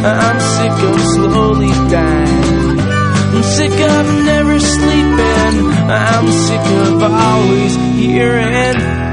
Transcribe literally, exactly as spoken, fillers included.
I'm sick of slowly dying. I'm sick of never sleeping. I'm sick of always hearing